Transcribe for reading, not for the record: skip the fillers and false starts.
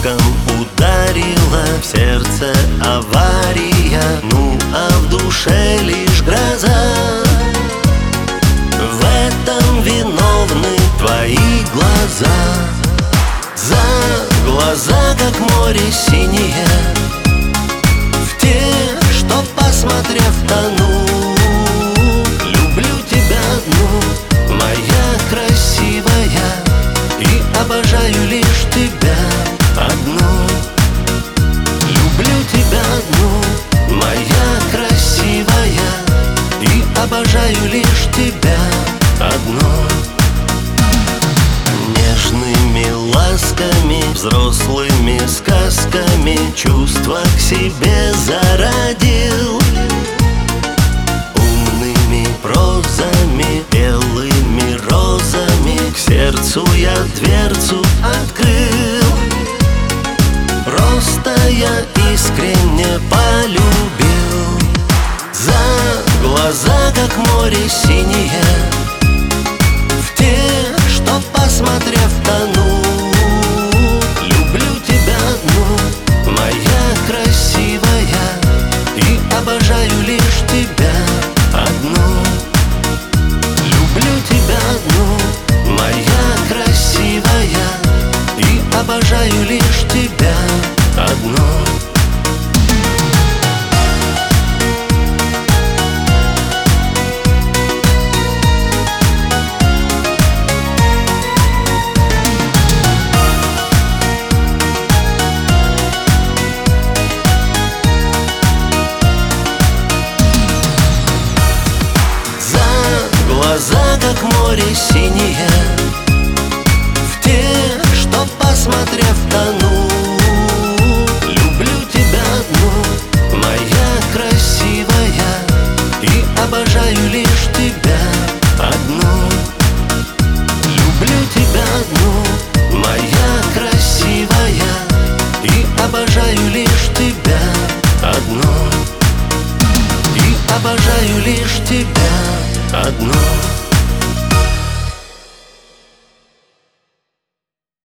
током ударила, в сердце авария, ну а в душе лишь гроза. В этом виновны твои глаза. За глаза, как море синее, в те, что, посмотрев, тону. Люблю тебя одну, моя красивая, и обожаю лишь тебя одну. Люблю тебя одну, моя красивая, и обожаю лишь тебя одну. Нежными ласками, взрослыми сказками чувства к себе зародил. Умными прозами, белыми розами к сердцу я дверцу открыл. Просто я искренне полюбил. За глаза, как море синее, в те, что, посмотрев, тону. Люблю тебя одну, моя красивая, и обожаю лишь тебя одну. Люблю тебя одну, моя красивая, и обожаю лишь тебя одну. Глаза, как море синее, в те, что, посмотрев, тону.